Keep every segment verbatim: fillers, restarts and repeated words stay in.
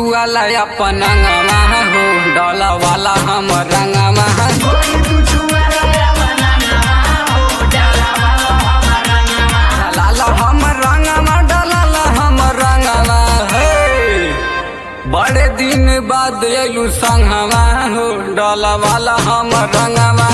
छुआला अपन अंगवा हो डाला वाला हम रंगवा डाला हम रंगवा डाला हम रंगवा हे बड़े दिन बाद अयलू संगवा हो डाला वाला हम रंगवा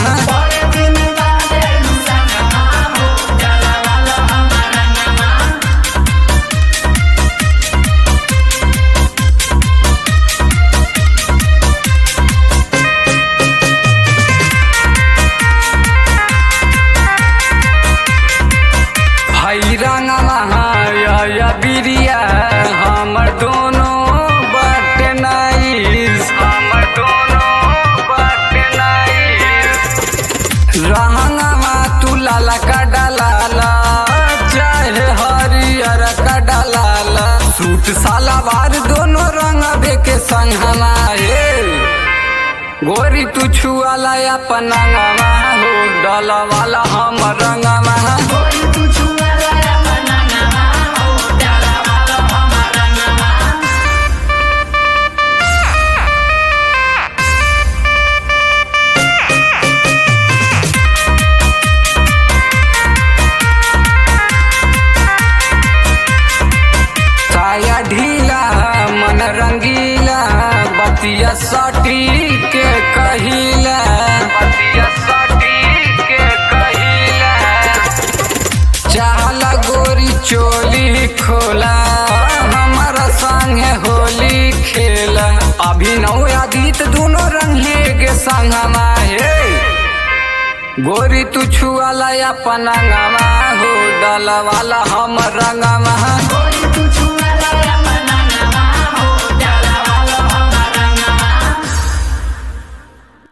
रंगवा बिरिया हमर दोनों बट नाइस हमर दोनों बट नाइस रंगवा तू लाला का डालाला चाहे हरियर का डालाला सूट सालावार दोनों रंग के संगवा हे गोरी तू छुआला अपन अंगवा हो डाला वाला हम रंगवा ढीला मन रंगीला बतिया सटी के कहिला बतिया सटी के कहिला चाहला गोरी चोली खोला हमारा संगे होली खेला अभिनव आदित दोनों रंगे के संगमा हे गोरी तू छुआला अपन अंगवा हो डाला वाला हम रंगवा